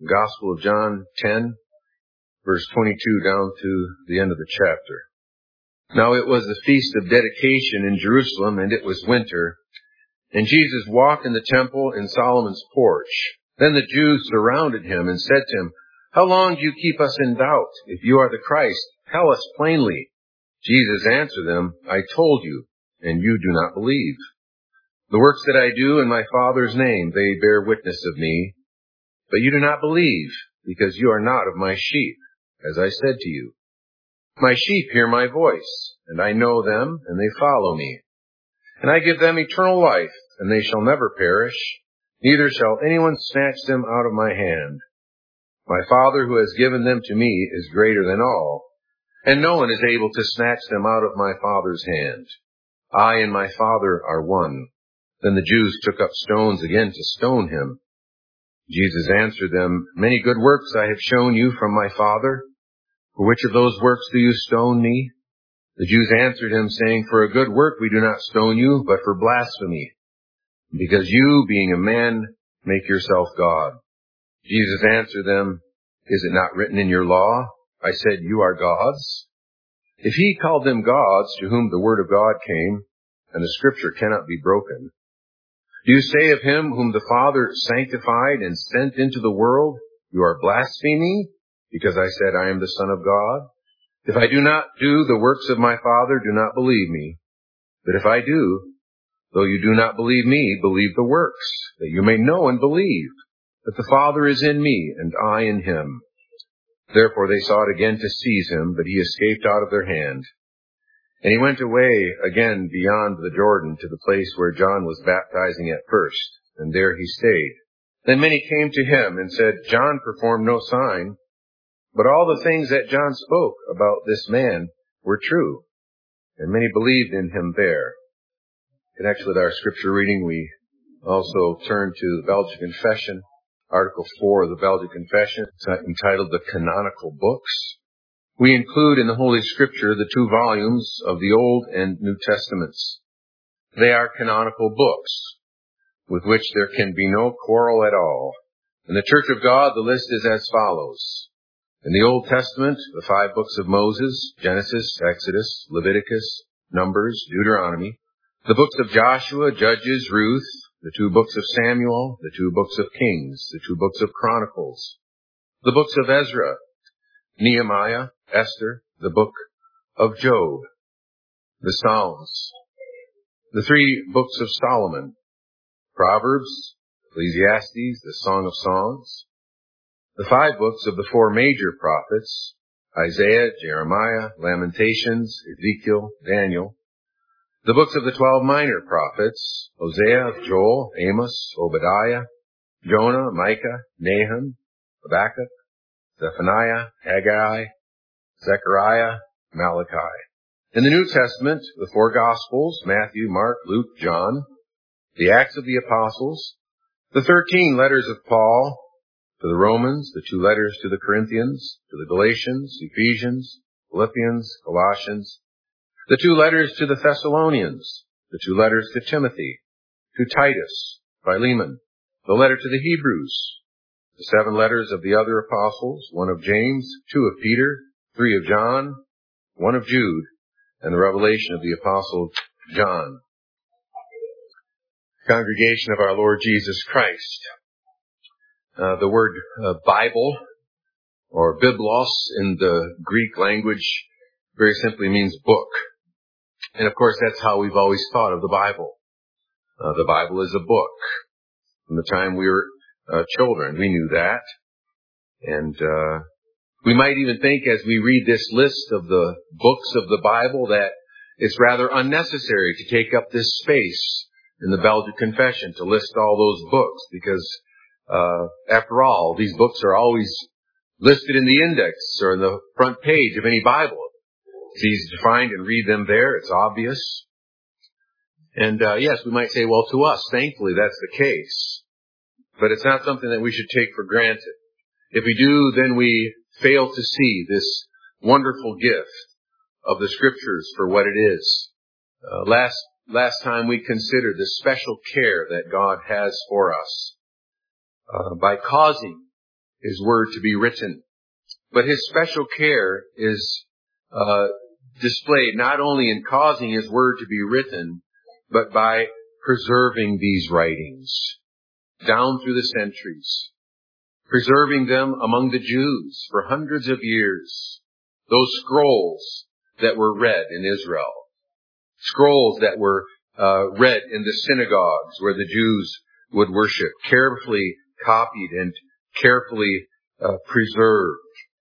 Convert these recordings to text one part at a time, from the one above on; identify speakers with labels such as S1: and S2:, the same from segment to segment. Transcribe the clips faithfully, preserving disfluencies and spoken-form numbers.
S1: Gospel of John ten, verse twenty-two down to the end of the chapter. Now it was the feast of dedication in Jerusalem, and it was winter. And Jesus walked in the temple in Solomon's porch. Then the Jews surrounded him and said to him, "How long do you keep us in doubt? If you are the Christ, tell us plainly." Jesus answered them, "I told you, and you do not believe. The works that I do in my Father's name, they bear witness of me. But you do not believe, because you are not of my sheep, as I said to you. My sheep hear my voice, and I know them, and they follow me. And I give them eternal life, and they shall never perish, neither shall anyone snatch them out of my hand. My Father who has given them to me is greater than all, and no one is able to snatch them out of my Father's hand. I and my Father are one." Then the Jews took up stones again to stone him. Jesus answered them, "Many good works I have shown you from my Father. For which of those works do you stone me?" The Jews answered him, saying, "For a good work we do not stone you, but for blasphemy, because you, being a man, make yourself God." Jesus answered them, "Is it not written in your law, I said you are gods?" If he called them gods to whom the word of God came, and the scripture cannot be broken, do you say of him whom the Father sanctified and sent into the world, "You are blaspheming, because I said I am the Son of God"? If I do not do the works of my Father, do not believe me. But if I do, though you do not believe me, believe the works, that you may know and believe that the Father is in me, and I in him. Therefore they sought again to seize him, but he escaped out of their hand. And he went away again beyond the Jordan to the place where John was baptizing at first, and there he stayed. Then many came to him and said, "John performed no sign, but all the things that John spoke about this man were true." And many believed in him there. In connection with our scripture reading, we also turn to the Belgic Confession, Article four of the Belgic Confession, entitled The Canonical Books. We include in the Holy Scripture the two volumes of the Old and New Testaments. They are canonical books, with which there can be no quarrel at all. In the Church of God, the list is as follows. In the Old Testament, the five books of Moses, Genesis, Exodus, Leviticus, Numbers, Deuteronomy, the books of Joshua, Judges, Ruth, the two books of Samuel, the two books of Kings, the two books of Chronicles, the books of Ezra, Nehemiah, Esther, the book of Job, the Psalms, the three books of Solomon, Proverbs, Ecclesiastes, the Song of Songs, the five books of the four major prophets, Isaiah, Jeremiah, Lamentations, Ezekiel, Daniel, the books of the twelve minor prophets, Hosea, Joel, Amos, Obadiah, Jonah, Micah, Nahum, Habakkuk, Zephaniah, Haggai, Zechariah, Malachi. In the New Testament, the four Gospels, Matthew, Mark, Luke, John, the Acts of the Apostles, the thirteen letters of Paul to the Romans, the two letters to the Corinthians, to the Galatians, Ephesians, Philippians, Colossians, the two letters to the Thessalonians, the two letters to Timothy, to Titus, Philemon, the letter to the Hebrews, the seven letters of the other apostles, one of James, two of Peter, three of John, one of Jude, and the revelation of the apostle John. Congregation of our Lord Jesus Christ. Uh, the word uh, Bible, or biblos in the Greek language, very simply means book. And of course, that's how we've always thought of the Bible. Uh, the Bible is a book. From the time we were uh, children, we knew that. And uh we might even think as we read this list of the books of the Bible that it's rather unnecessary to take up this space in the Belgic Confession to list all those books because, uh, after all, these books are always listed in the index or in the front page of any Bible. It's easy to find and read them there. It's obvious. And, uh, yes, we might say, well, to us, thankfully, that's the case. But it's not something that we should take for granted. If we do, then we fail to see this wonderful gift of the Scriptures for what it is. Uh, last last time we considered the special care that God has for us uh, by causing His Word to be written. But His special care is uh, displayed not only in causing His Word to be written, but by preserving these writings down through the centuries, preserving them among the Jews for hundreds of years. Those scrolls that were read in Israel, scrolls that were uh, read in the synagogues where the Jews would worship, carefully copied and carefully uh, preserved.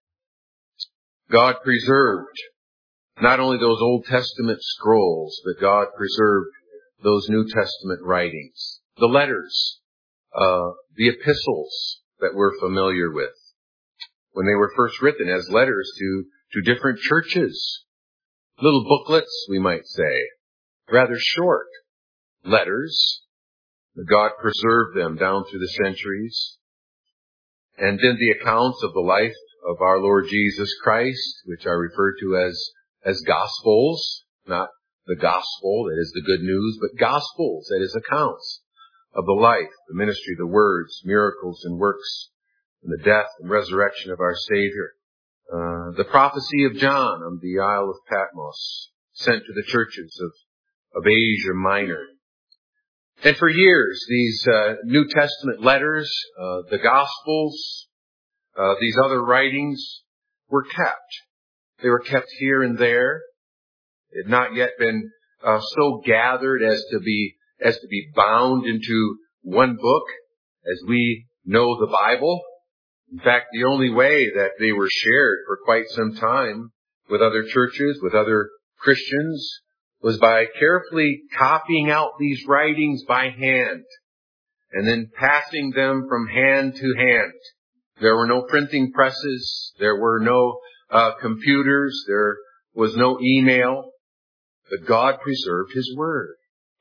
S1: God preserved not only those Old Testament scrolls, but God preserved those New Testament writings, the letters, uh, the epistles that we're familiar with when they were first written as letters to, to different churches. Little booklets, we might say, rather short letters. God preserved them down through the centuries. And then the accounts of the life of our Lord Jesus Christ, which are referred to as, as Gospels, not the gospel, that is the good news, but Gospels, that is accounts of the life, the ministry, the words, miracles and works, and the death and resurrection of our Savior. Uh, the prophecy of John on the Isle of Patmos, sent to the churches of, of Asia Minor. And for years, these uh, New Testament letters, uh, the Gospels, uh, these other writings were kept. They were kept here and there. It had not yet been uh, so gathered as to be as to be bound into one book, as we know the Bible. In fact, the only way that they were shared for quite some time with other churches, with other Christians, was by carefully copying out these writings by hand and then passing them from hand to hand. There were no printing presses. There were no uh, computers. There was no email. But God preserved His Word.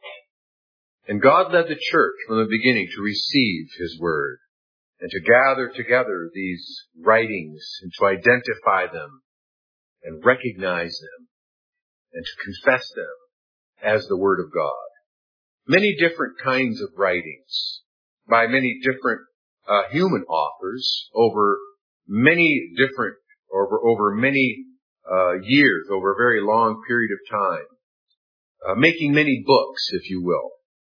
S1: And God led the church from the beginning to receive His Word and to gather together these writings and to identify them and recognize them and to confess them as the Word of God. Many different kinds of writings by many different uh, human authors over many different, over, over many uh, years, over a very long period of time, uh, making many books, if you will.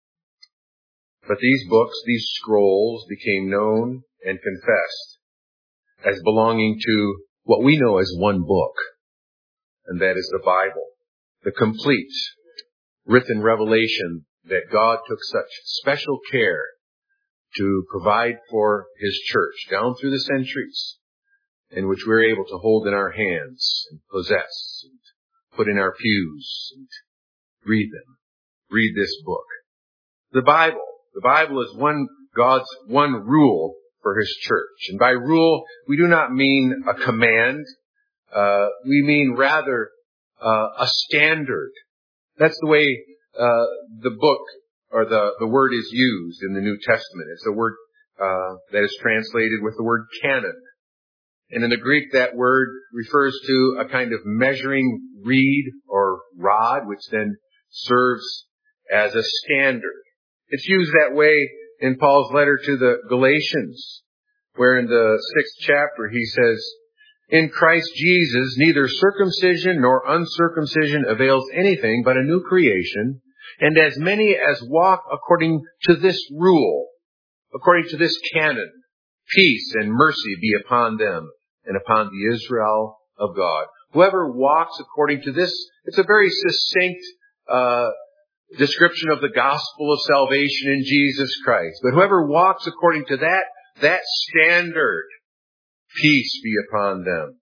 S1: But these books, these scrolls, became known and confessed as belonging to what we know as one book, and that is the Bible, the complete written revelation that God took such special care to provide for His church down through the centuries, in which we're able to hold in our hands and possess and put in our pews and read them, read this book. The Bible. The Bible is one, God's one rule for His church. And by rule, we do not mean a command. Uh, we mean rather uh, a standard. That's the way uh, the book or the, the word is used in the New Testament. It's a word uh, that is translated with the word canon. And in the Greek, that word refers to a kind of measuring reed or rod, which then serves as a standard. It's used that way in Paul's letter to the Galatians, where in the sixth chapter he says, "In Christ Jesus, neither circumcision nor uncircumcision avails anything but a new creation, and as many as walk according to this rule, according to this canon, peace and mercy be upon them and upon the Israel of God." Whoever walks according to this, it's a very succinct uh description of the gospel of salvation in Jesus Christ. But whoever walks according to that, that standard, peace be upon them.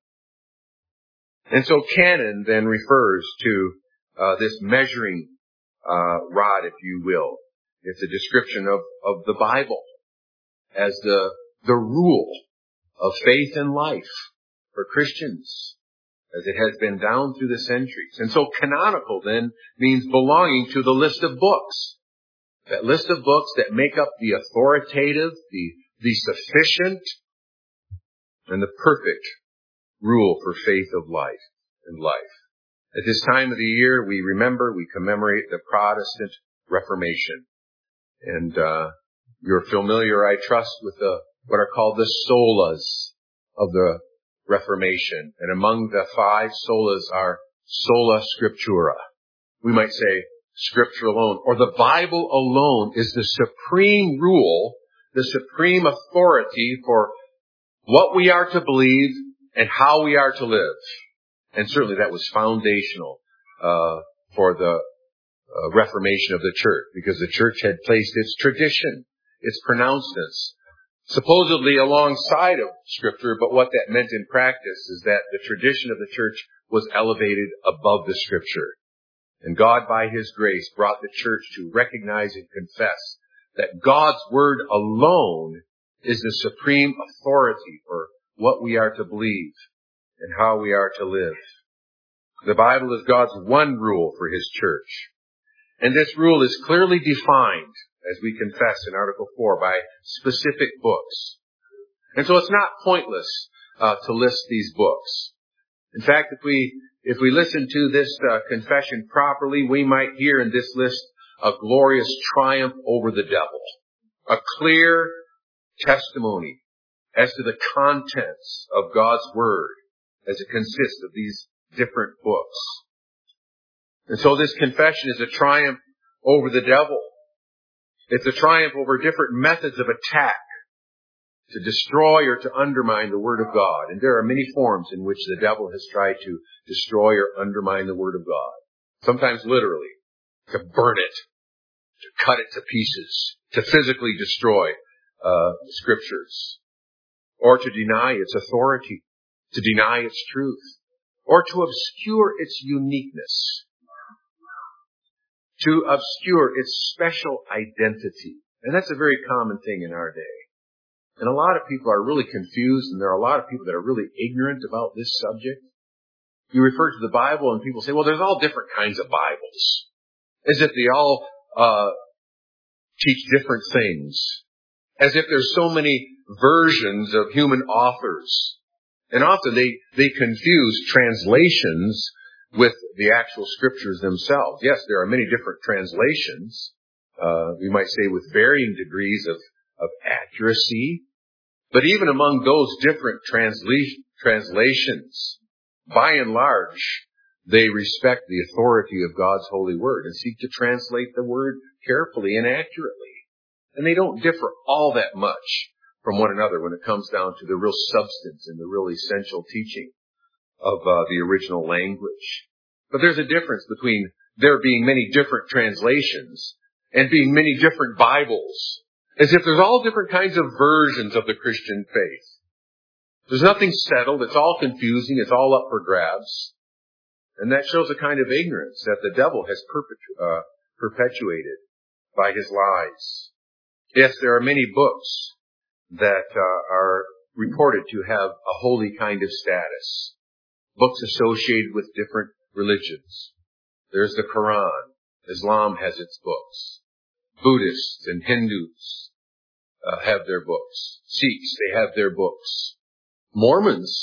S1: And so canon then refers to uh, this measuring uh, rod, if you will. It's a description of, of the Bible as the, the rule of faith and life for Christians, as it has been down through the centuries. And so canonical then means belonging to the list of books. That list of books that make up the authoritative, the, the sufficient, and the perfect rule for faith of life and life. At this time of the year, we remember, we commemorate the Protestant Reformation. And uh, you're familiar, I trust, with the, what are called the solas of the Reformation. And among the five solas are sola scriptura. We might say Scripture alone, or the Bible alone is the supreme rule, the supreme authority for what we are to believe and how we are to live. And certainly that was foundational uh, for the uh, Reformation of the church, because the church had placed its tradition, its pronouncements, supposedly alongside of Scripture, but what that meant in practice is that the tradition of the church was elevated above the Scripture. And God, by His grace, brought the church to recognize and confess that God's Word alone is the supreme authority for what we are to believe and how we are to live. The Bible is God's one rule for His church. And this rule is clearly defined, as we confess in Article four, by specific books. And so it's not pointless uh, to list these books. In fact, if we if we listen to this uh, confession properly, we might hear in this list a glorious triumph over the devil, a clear testimony as to the contents of God's Word as it consists of these different books. And so this confession is a triumph over the devil. It's a triumph over different methods of attack to destroy or to undermine the Word of God. And there are many forms in which the devil has tried to destroy or undermine the Word of God. Sometimes literally, to burn it, to cut it to pieces, to physically destroy uh Scriptures, or to deny its authority, to deny its truth, or to obscure its uniqueness, to obscure its special identity. And that's a very common thing in our day. And a lot of people are really confused, and there are a lot of people that are really ignorant about this subject. You refer to the Bible and people say, well, there's all different kinds of Bibles, as if they all uh teach different things, as if there's so many versions of human authors. And often they, they confuse translations with the actual Scriptures themselves. Yes, there are many different translations, uh we might say with varying degrees of, of accuracy. But even among those different transla- translations, by and large, they respect the authority of God's holy Word and seek to translate the Word carefully and accurately. And they don't differ all that much from one another when it comes down to the real substance and the real essential teaching of uh, the original language. But there's a difference between there being many different translations and being many different Bibles, as if there's all different kinds of versions of the Christian faith. There's nothing settled. It's all confusing. It's all up for grabs. And that shows a kind of ignorance that the devil has perpetu- uh, perpetuated by his lies. Yes, there are many books that uh, are reported to have a holy kind of status. Books associated with different religions. There's the Quran. Islam has its books. Buddhists and Hindus uh, have their books. Sikhs, they have their books. Mormons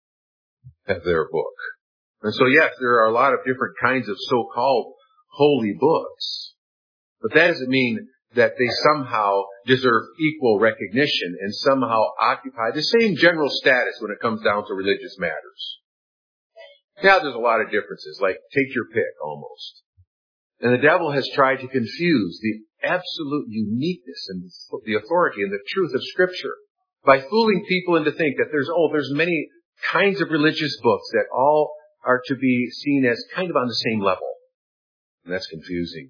S1: have their book. And so, yes, there are a lot of different kinds of so-called holy books. But that doesn't mean that they somehow deserve equal recognition and somehow occupy the same general status when it comes down to religious matters. Yeah, there's a lot of differences, like take your pick almost. And the devil has tried to confuse the absolute uniqueness and the authority and the truth of Scripture by fooling people into think that there's, oh, there's many kinds of religious books that all are to be seen as kind of on the same level. And that's confusing.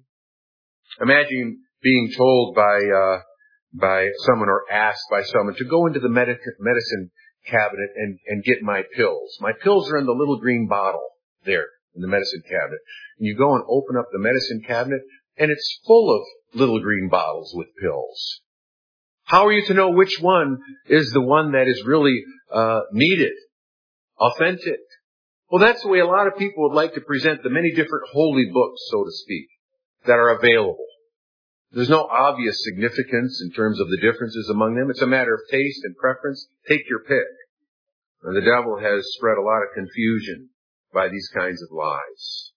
S1: Imagine being told by, uh, by someone or asked by someone to go into the medic- medicine cabinet and, and get my pills. My pills are in the little green bottle there in the medicine cabinet. And you go and open up the medicine cabinet and it's full of little green bottles with pills. How are you to know which one is the one that is really uh needed, authentic? Well, that's the way a lot of people would like to present the many different holy books, so to speak, that are available. There's no obvious significance in terms of the differences among them. It's a matter of taste and preference. Take your pick. And the devil has spread a lot of confusion by these kinds of lies.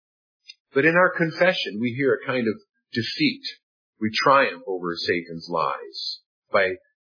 S1: But in our confession, we hear a kind of defeat. We triumph over Satan's lies by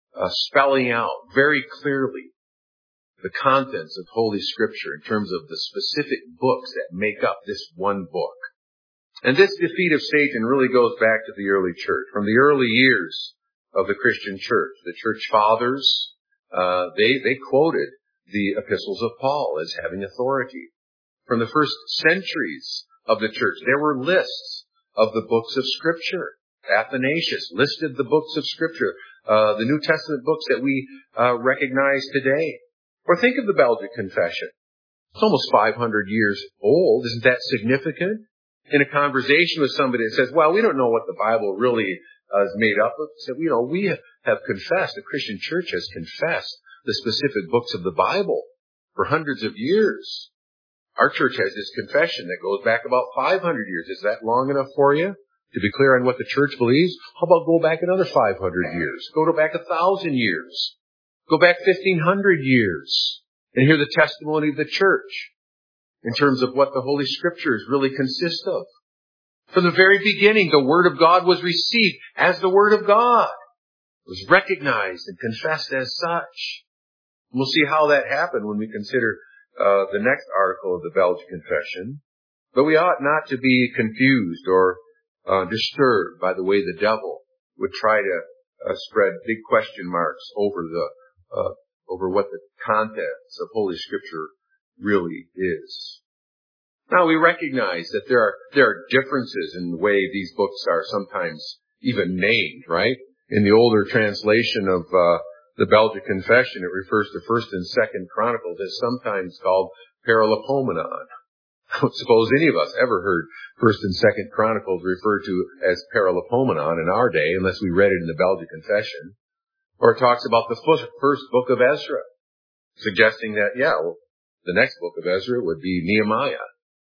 S1: uh, spelling out very clearly the contents of Holy Scripture in terms of the specific books that make up this one book. And this defeat of Satan really goes back to the early church. From the early years of the Christian church, the church fathers, uh, they, they quoted the epistles of Paul as having authority. From the first centuries of the church, there were lists of the books of Scripture. Athanasius listed the books of Scripture, uh, the New Testament books that we uh, recognize today. Or think of the Belgic Confession. It's almost five hundred years old. Isn't that significant? In a conversation with somebody that says, well, we don't know what the Bible really uh, is made up of. So, you know, we have confessed, the Christian church has confessed the specific books of the Bible for hundreds of years. Our church has this confession that goes back about five hundred years. Is that long enough for you to be clear on what the church believes? How about go back another five hundred years? Go to back a thousand years. Go back fifteen hundred years and hear the testimony of the church in terms of what the Holy Scriptures really consist of. From the very beginning, the Word of God was received as the Word of God. It was recognized and confessed as such. We'll see how that happened when we consider uh, the next article of the Belgic Confession. But we ought not to be confused or uh, disturbed by the way the devil would try to uh, spread big question marks over the uh, over what the contents of Holy Scripture really is. Now we recognize that there are there are differences in the way these books are sometimes even named, right? In the older translation of uh, the Belgic Confession, it refers to First and Second Chronicles as sometimes called Paralipomenon. I don't suppose any of us ever heard First and Second Chronicles referred to as Paralipomenon in our day, unless we read it in the Belgic Confession. Or it talks about the first book of Ezra, suggesting that, yeah, well, the next book of Ezra would be Nehemiah.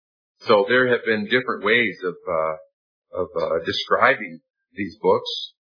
S1: So there have been different ways of uh, of uh, describing these books.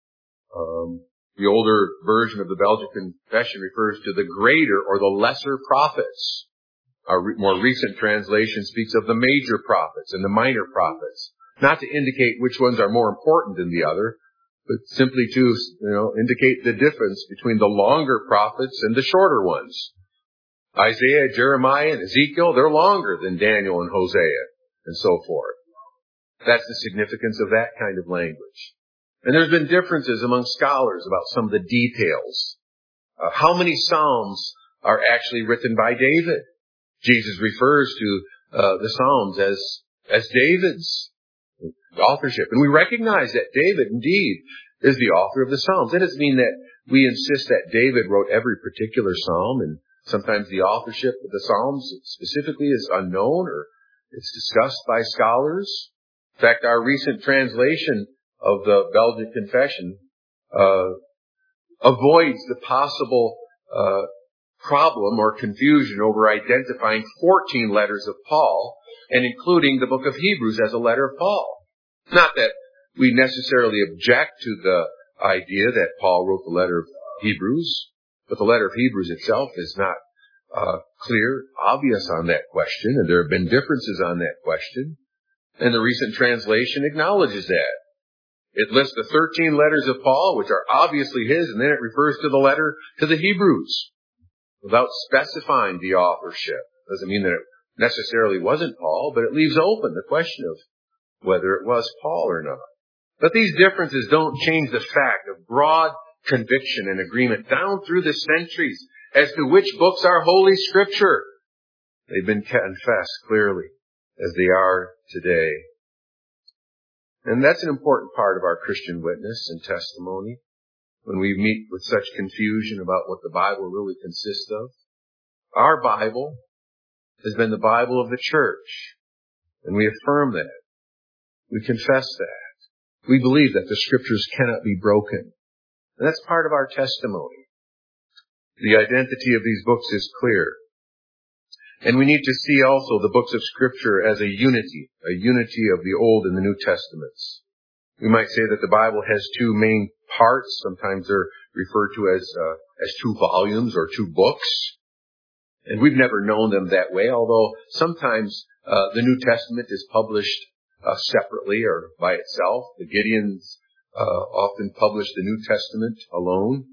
S1: Um, the older version of the Belgic Confession refers to the greater or the lesser prophets. Our re- more recent translation speaks of the major prophets and the minor prophets, not to indicate which ones are more important than the other, but simply to, you know, indicate the difference between the longer prophets and the shorter ones. Isaiah, Jeremiah, and Ezekiel, they're longer than Daniel and Hosea, and so forth. That's the significance of that kind of language. And there's been differences among scholars about some of the details. Uh, how many Psalms are actually written by David? Jesus refers to uh, the Psalms as as David's authorship. And we recognize that David, indeed, is the author of the Psalms. That doesn't mean that we insist that David wrote every particular Psalm, and sometimes the authorship of the Psalms specifically is unknown or it's discussed by scholars. In fact, our recent translation of the Belgic Confession uh, avoids the possible uh, problem or confusion over identifying fourteen letters of Paul and including the book of Hebrews as a letter of Paul. Not that we necessarily object to the idea that Paul wrote the letter of Hebrews, but the letter of Hebrews itself is not uh, clear, obvious on that question, and there have been differences on that question. And the recent translation acknowledges that. It lists the thirteen letters of Paul, which are obviously his, and then it refers to the letter to the Hebrews without specifying the authorship. Doesn't mean that it necessarily wasn't Paul, but it leaves open the question of whether it was Paul or not. But these differences don't change the fact of broad conviction and agreement down through the centuries as to which books are Holy Scripture. They've been confessed clearly as they are today. And that's an important part of our Christian witness and testimony when we meet with such confusion about what the Bible really consists of. Our Bible has been the Bible of the church, and we affirm that. We confess that. We believe that the Scriptures cannot be broken. And that's part of our testimony. The identity of these books is clear. And we need to see also the books of Scripture as a unity, a unity of the Old and the New Testaments. We might say that the Bible has two main parts. Sometimes they're referred to as uh, as two volumes or two books. And we've never known them that way, although sometimes uh, the New Testament is published uh, separately or by itself. The Gideons uh, often publish the New Testament alone.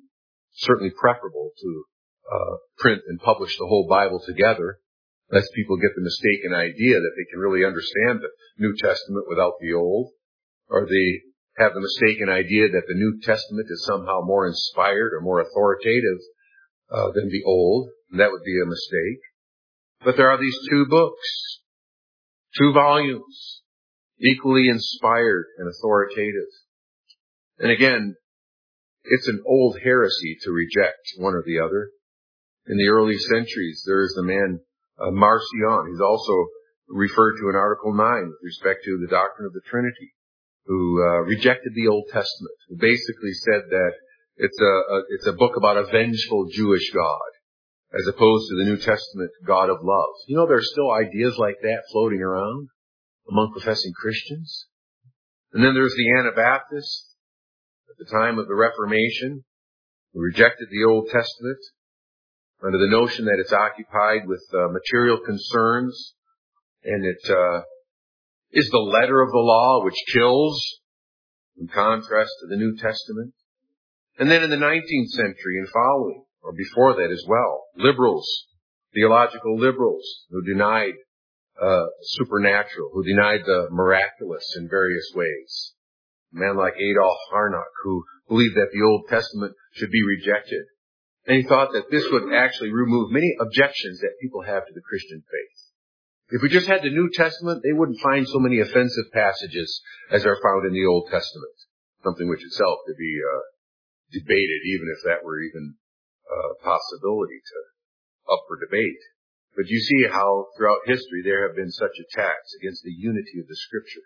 S1: certainly preferable to uh, print and publish the whole Bible together, lest people get the mistaken idea that they can really understand the New Testament without the Old, or they have the mistaken idea that the New Testament is somehow more inspired or more authoritative uh, than the Old. And that would be a mistake. But there are these two books, two volumes, equally inspired and authoritative. And again, it's an old heresy to reject one or the other. In the early centuries, there is the man uh, Marcion. He's also referred to in Article nine with respect to the doctrine of the Trinity, who uh, rejected the Old Testament, who basically said that it's a, a it's a book about a vengeful Jewish God, as opposed to the New Testament God of love. You know, there's still ideas like that floating around among professing Christians. And then there's the Anabaptists at the time of the Reformation, who rejected the Old Testament under the notion that it's occupied with uh, material concerns, and it uh, is the letter of the law which kills, in contrast to the New Testament. And then in the nineteenth century and following, or before that as well, liberals, theological liberals, who denied uh supernatural, who denied the miraculous in various ways. A man like Adolf Harnack, who believed that the Old Testament should be rejected. And he thought that this would actually remove many objections that people have to the Christian faith. If we just had the New Testament, they wouldn't find so many offensive passages as are found in the Old Testament. Something which itself could be uh, debated, even if that were even a possibility to up for debate. But you see how throughout history there have been such attacks against the unity of the Scripture.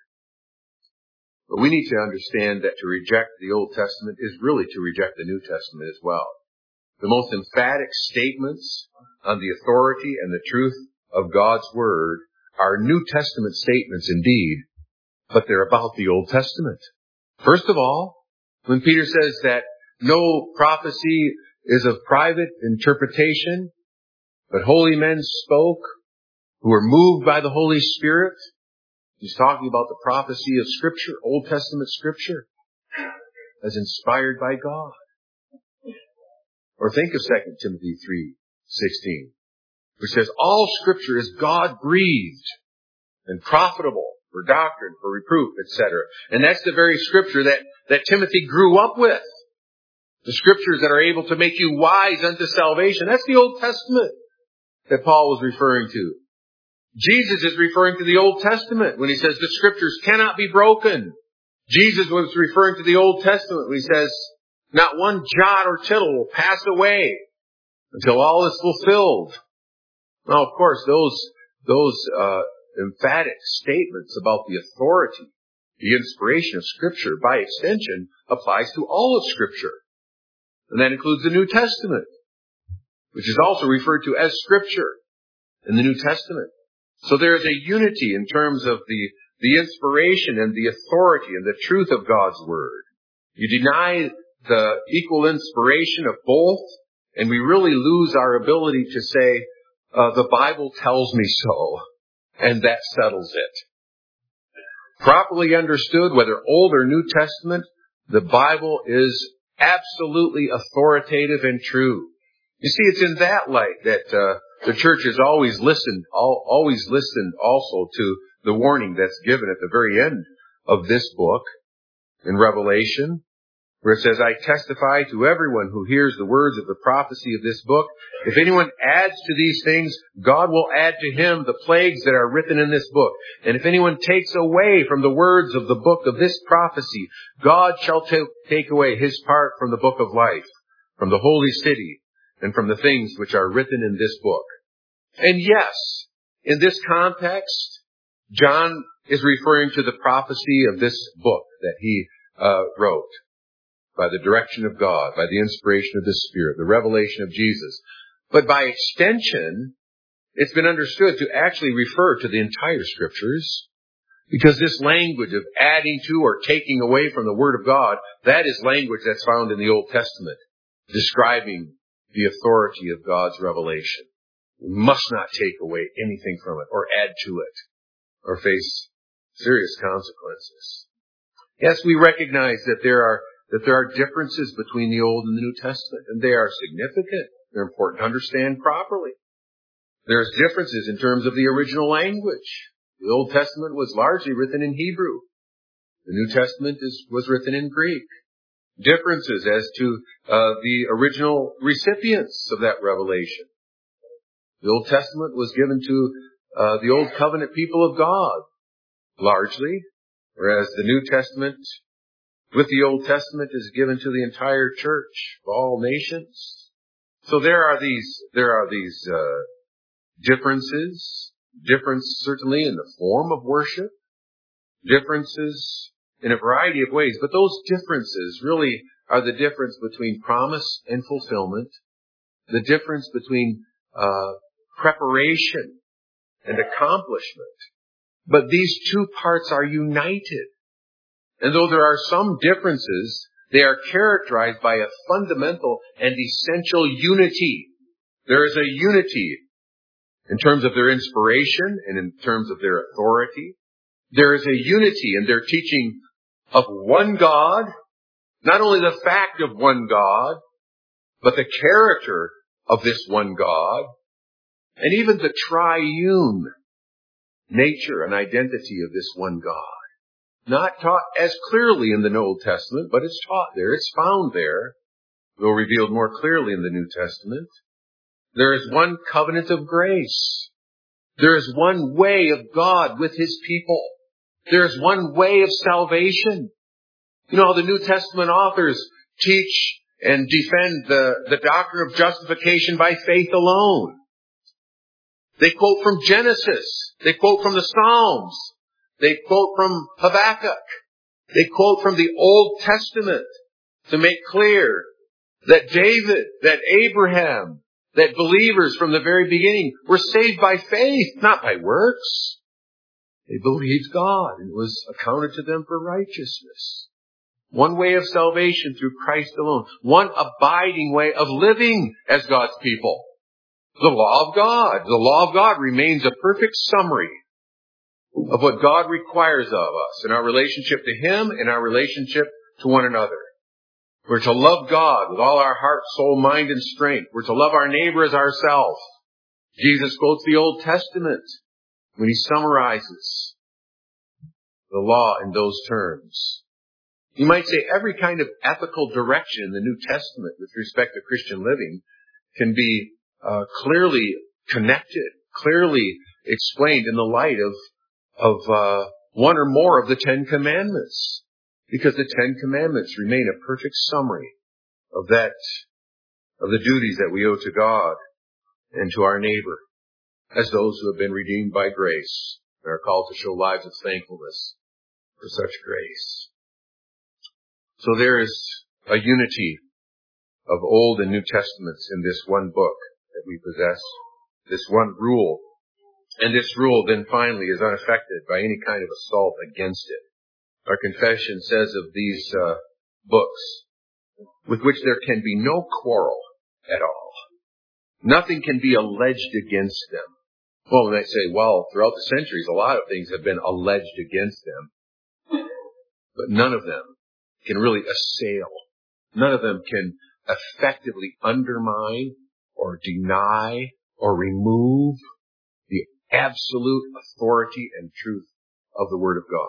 S1: But we need to understand that to reject the Old Testament is really to reject the New Testament as well. The most emphatic statements on the authority and the truth of God's Word are New Testament statements indeed, but they're about the Old Testament. First of all, when Peter says that no prophecy is of private interpretation, but holy men spoke who were moved by the Holy Spirit, he's talking about the prophecy of Scripture, Old Testament Scripture, as inspired by God. Or think of Second Timothy three sixteen, which says, all Scripture is God-breathed and profitable for doctrine, for reproof, et cetera. And that's the very Scripture that, that Timothy grew up with. The Scriptures that are able to make you wise unto salvation. That's the Old Testament that Paul was referring to. Jesus is referring to the Old Testament when he says the Scriptures cannot be broken. Jesus was referring to the Old Testament when he says not one jot or tittle will pass away until all is fulfilled. Now, of course, those those uh emphatic statements about the authority, the inspiration of Scripture, by extension, applies to all of Scripture. And that includes the New Testament, which is also referred to as Scripture in the New Testament. So there is a unity in terms of the, the inspiration and the authority and the truth of God's Word. You deny the equal inspiration of both, and we really lose our ability to say, uh, the Bible tells me so, and that settles it. Properly understood, whether Old or New Testament, the Bible is absolutely authoritative and true. You see, it's in that light that uh, the church has always listened, all, always listened also to the warning that's given at the very end of this book in Revelation, where it says, I testify to everyone who hears the words of the prophecy of this book. If anyone adds to these things, God will add to him the plagues that are written in this book. And if anyone takes away from the words of the book of this prophecy, God shall t- take away his part from the book of life, from the holy city, and from the things which are written in this book. And yes, in this context, John is referring to the prophecy of this book that he uh, wrote. By the direction of God, by the inspiration of the Spirit, the revelation of Jesus. But by extension, it's been understood to actually refer to the entire Scriptures, because this language of adding to or taking away from the Word of God, that is language that's found in the Old Testament, describing the authority of God's revelation. We must not take away anything from it, or add to it, or face serious consequences. Yes, we recognize that there are that there are differences between the Old and the New Testament, and they are significant. They're important to understand properly. There's differences in terms of the original language. The Old Testament was largely written in Hebrew. The New Testament is, was written in Greek. Differences as to uh, the original recipients of that revelation. The Old Testament was given to uh, the Old Covenant people of God, largely, whereas the New Testament, with the Old Testament, is given to the entire church of all nations. So there are these, there are these uh, differences, difference certainly in the form of worship, differences in a variety of ways, but those differences really are the difference between promise and fulfillment, the difference between uh, preparation and accomplishment. But these two parts are united. And though there are some differences, they are characterized by a fundamental and essential unity. There is a unity in terms of their inspiration and in terms of their authority. There is a unity in their teaching of one God, not only the fact of one God, but the character of this one God, and even the triune nature and identity of this one God. Not taught as clearly in the Old Testament, but it's taught there. It's found there, though revealed more clearly in the New Testament. There is one covenant of grace. There is one way of God with His people. There is one way of salvation. You know, the New Testament authors teach and defend the, the doctrine of justification by faith alone. They quote from Genesis. They quote from the Psalms. They quote from Habakkuk. They quote from the Old Testament to make clear that David, that Abraham, that believers from the very beginning were saved by faith, not by works. They believed God, and it was accounted to them for righteousness. One way of salvation through Christ alone. One abiding way of living as God's people. The law of God. The law of God remains a perfect summary of what God requires of us in our relationship to Him and our relationship to one another. We're to love God with all our heart, soul, mind, and strength. We're to love our neighbor as ourselves. Jesus quotes the Old Testament when He summarizes the law in those terms. You might say every kind of ethical direction in the New Testament with respect to Christian living can be uh, clearly connected, clearly explained in the light of of uh, one or more of the Ten Commandments. Because the Ten Commandments remain a perfect summary of that, of the duties that we owe to God and to our neighbor as those who have been redeemed by grace and are called to show lives of thankfulness for such grace. So there is a unity of Old and New Testaments in this one book that we possess, this one rule. And this rule then finally is unaffected by any kind of assault against it. Our confession says of these uh, books, with which there can be no quarrel at all. Nothing can be alleged against them. Well, we might say, well, throughout the centuries, a lot of things have been alleged against them. But none of them can really assail. None of them can effectively undermine or deny or remove the absolute authority and truth of the Word of God.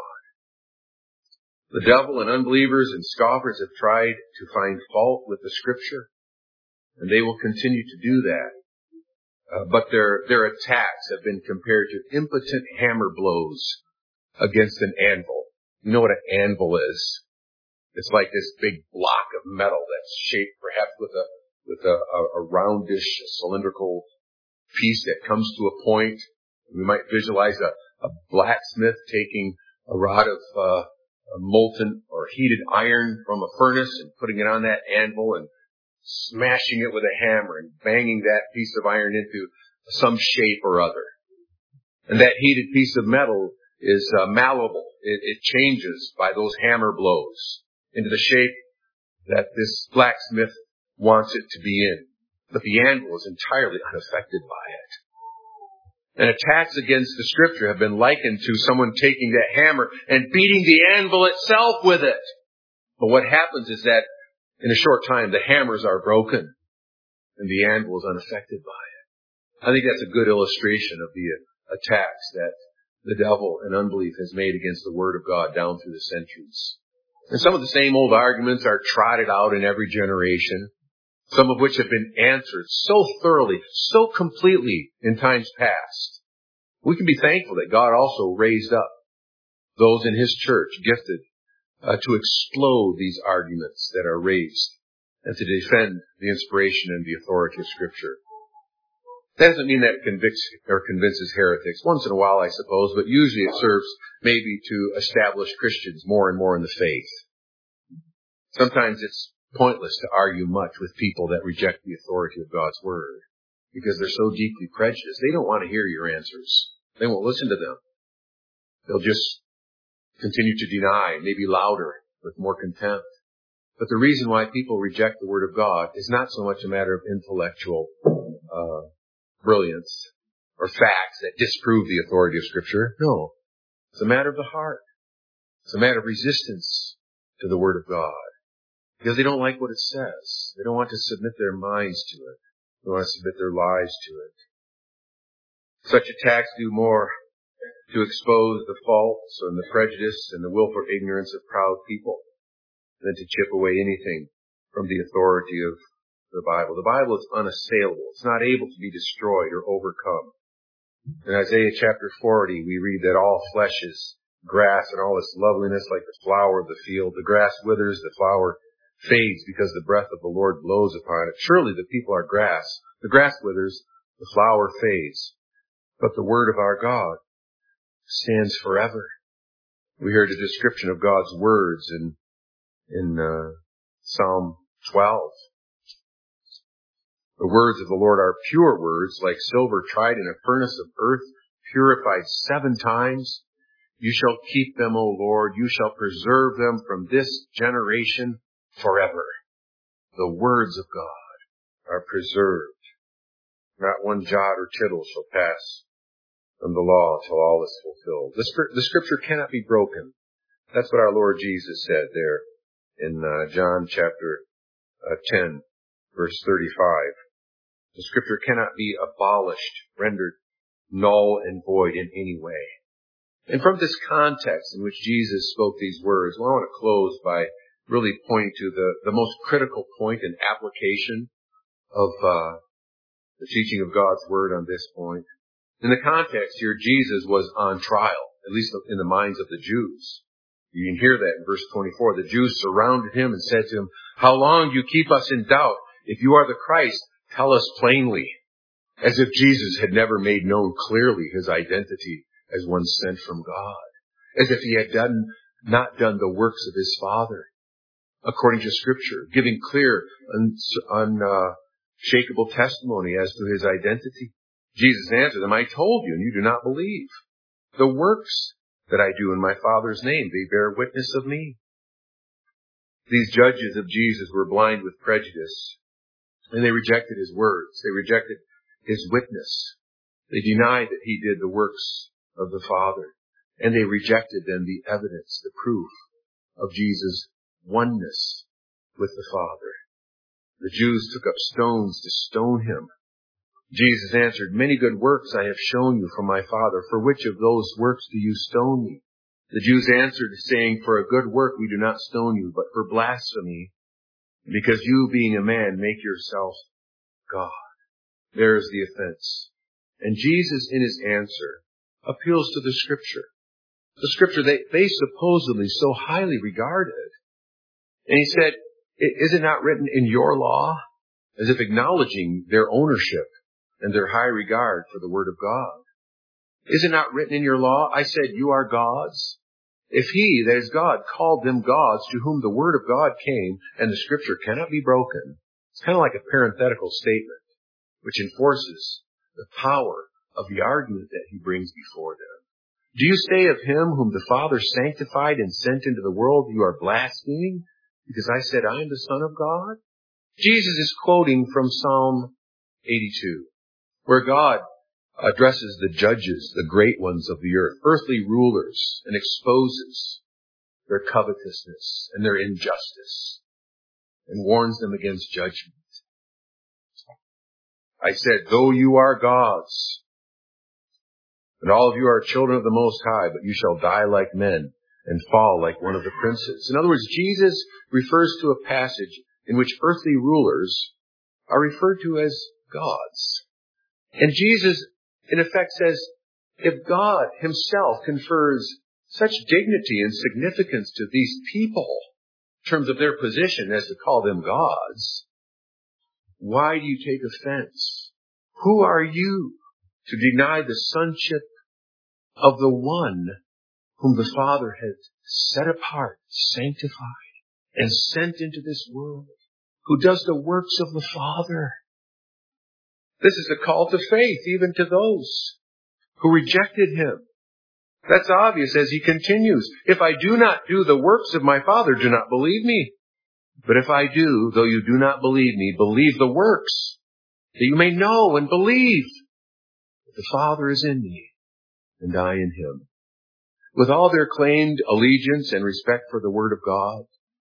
S1: The devil and unbelievers and scoffers have tried to find fault with the Scripture, and they will continue to do that. Uh, but their their attacks have been compared to impotent hammer blows against an anvil. You know what an anvil is? It's like this big block of metal that's shaped perhaps with a with a, a, a roundish cylindrical piece that comes to a point. We might visualize a, a blacksmith taking a rod of uh, a molten or heated iron from a furnace and putting it on that anvil and smashing it with a hammer and banging that piece of iron into some shape or other. And that heated piece of metal is uh, malleable. It, it changes by those hammer blows into the shape that this blacksmith wants it to be in. But the anvil is entirely unaffected by it. And attacks against the Scripture have been likened to someone taking that hammer and beating the anvil itself with it. But what happens is that in a short time, the hammers are broken and the anvil is unaffected by it. I think that's a good illustration of the attacks that the devil and unbelief has made against the Word of God down through the centuries. And some of the same old arguments are trotted out in every generation, some of which have been answered so thoroughly, so completely in times past. We can be thankful that God also raised up those in His church gifted uh, to explode these arguments that are raised and to defend the inspiration and the authority of Scripture. That doesn't mean that convicts or convinces heretics. Once in a while, I suppose, but usually it serves maybe to establish Christians more and more in the faith. Sometimes it's pointless to argue much with people that reject the authority of God's Word because they're so deeply prejudiced. They don't want to hear your answers. They won't listen to them. They'll just continue to deny, maybe louder, with more contempt. But the reason why people reject the Word of God is not so much a matter of intellectual uh brilliance or facts that disprove the authority of Scripture. No. It's a matter of the heart. It's a matter of resistance to the Word of God. Because they don't like what it says. They don't want to submit their minds to it. They want to submit their lives to it. Such attacks do more to expose the faults and the prejudice and the willful ignorance of proud people than to chip away anything from the authority of the Bible. The Bible is unassailable. It's not able to be destroyed or overcome. In Isaiah chapter forty, we read that all flesh is grass and all its loveliness like the flower of the field. The grass withers, the flower fades because the breath of the Lord blows upon it. Surely the people are grass. The grass withers, the flower fades. But the word of our God stands forever. We heard a description of God's words in, in uh, Psalm twelve. The words of the Lord are pure words, like silver tried in a furnace of earth, purified seven times. You shall keep them, O Lord. You shall preserve them from this generation forever. The words of God are preserved. Not one jot or tittle shall pass from the law till all is fulfilled. The, the Scripture cannot be broken. That's what our Lord Jesus said there in uh, John chapter uh, ten, verse thirty-five. The Scripture cannot be abolished, rendered null and void in any way. And from this context in which Jesus spoke these words, well, I want to close by really pointing to the, the most critical point and application of uh, the teaching of God's Word on this point. In the context here, Jesus was on trial, at least in the minds of the Jews. You can hear that in verse twenty-four. The Jews surrounded him and said to him, "How long do you keep us in doubt? If you are the Christ, tell us plainly." As if Jesus had never made known clearly his identity as one sent from God. As if he had done, not done the works of his Father, according to Scripture, giving clear, unshakable testimony as to his identity. Jesus answered them, "I told you, and you do not believe. The works that I do in my Father's name, they bear witness of me." These judges of Jesus were blind with prejudice, and they rejected his words. They rejected his witness. They denied that he did the works of the Father, and they rejected then the evidence, the proof of Jesus' oneness with the Father. The Jews took up stones to stone him. Jesus answered, "Many good works I have shown you from my Father. For which of those works do you stone me?" The Jews answered, saying, "For a good work we do not stone you, but for blasphemy, because you, being a man, make yourself God." There is the offense. And Jesus, in his answer, appeals to the Scripture. The Scripture they, they supposedly so highly regarded. And he said, "Is it not written in your law?" As if acknowledging their ownership and their high regard for the Word of God. "Is it not written in your law? I said, you are gods. If he, that is God, called them gods to whom the Word of God came, and the Scripture cannot be broken." It's kind of like a parenthetical statement, which enforces the power of the argument that he brings before them. "Do you say of him whom the Father sanctified and sent into the world, you are blaspheming, because I said I am the Son of God?" Jesus is quoting from Psalm eighty-two, where God addresses the judges, the great ones of the earth, earthly rulers, and exposes their covetousness and their injustice and warns them against judgment. I said, though you are gods, and all of you are children of the Most High, but you shall die like men and fall like one of the princes. In other words, Jesus refers to a passage in which earthly rulers are referred to as gods. And Jesus, in effect, says, if God himself confers such dignity and significance to these people in terms of their position as to call them gods, why do you take offense? Who are you to deny the sonship of the one whom the Father has set apart, sanctified, and sent into this world, who does the works of the Father? This is a call to faith, even to those who rejected him. That's obvious as he continues. If I do not do the works of my Father, do not believe me. But if I do, though you do not believe me, believe the works, that you may know and believe that the Father is in me and I in him. With all their claimed allegiance and respect for the Word of God,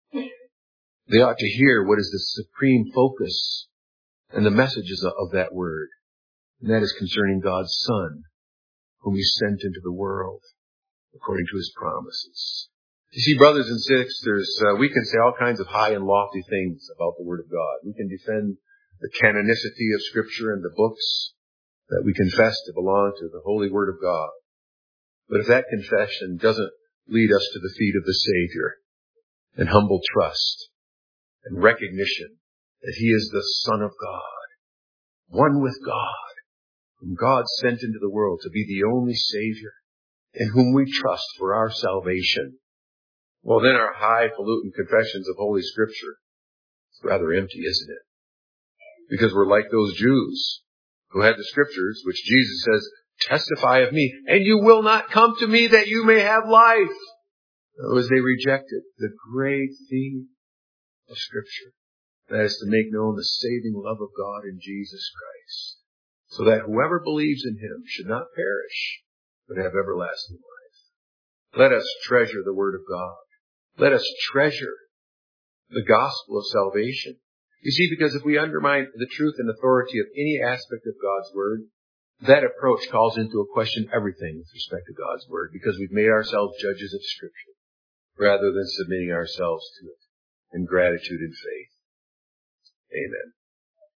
S1: they ought to hear what is the supreme focus and the messages of that Word. And that is concerning God's Son, whom he sent into the world according to his promises. You see, brothers and sisters, uh, we can say all kinds of high and lofty things about the Word of God. We can defend the canonicity of Scripture and the books that we confess to belong to the Holy Word of God. But if that confession doesn't lead us to the feet of the Savior and humble trust and recognition that he is the Son of God, one with God, whom God sent into the world to be the only Savior, in whom we trust for our salvation, well, then our highfalutin confessions of Holy Scripture is rather empty, isn't it? Because we're like those Jews who had the Scriptures, which Jesus says, testify of me, and you will not come to me that you may have life. As they rejected the great theme of Scripture, that is to make known the saving love of God in Jesus Christ, so that whoever believes in him should not perish, but have everlasting life. Let us treasure the Word of God. Let us treasure the gospel of salvation. You see, because if we undermine the truth and authority of any aspect of God's Word, that approach calls into a question everything with respect to God's Word, because we've made ourselves judges of Scripture rather than submitting ourselves to it in gratitude and faith. Amen.